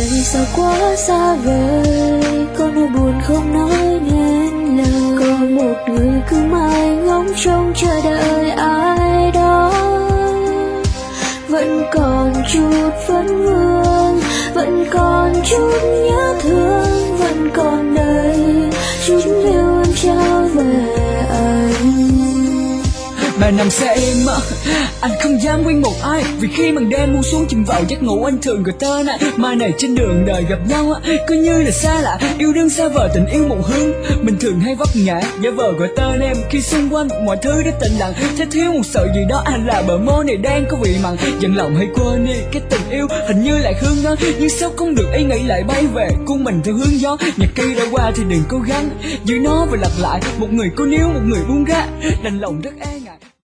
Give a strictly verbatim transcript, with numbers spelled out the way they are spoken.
vì sao quá xa vời, có nỗi buồn không nói nên lời. Có một người cứ mãi ngóng trông chờ đợi ai đó, vẫn còn chút vấn vương, vẫn còn chút nhớ thương, vẫn còn đây chút yêu em trao về anh. Mà nằm xa em á, anh không dám quên một ai, vì khi màn đêm buông xuống chìm vào giấc ngủ, anh thường gọi tên ai. Mai này trên đường đời gặp nhau á, cứ như là xa lạ, yêu đương xa vời tình yêu một hướng. Mình thường hay vấp ngã, giả vờ gọi tên em khi xung quanh mọi thứ đã tĩnh lặng. Thế thiếu một sợi gì đó, anh là bờ môi này đang có vị mặn. Dặn lòng hay quên đi cái tình yêu hình như lại hương đó, nhưng sao không được ý nghĩ lại bay về cuốn mình theo hướng gió. Nhạc kia đã qua thì đừng cố gắng giữ nó và lặp lại, một người cô níu một người buông ra, đành lòng rất e ngại.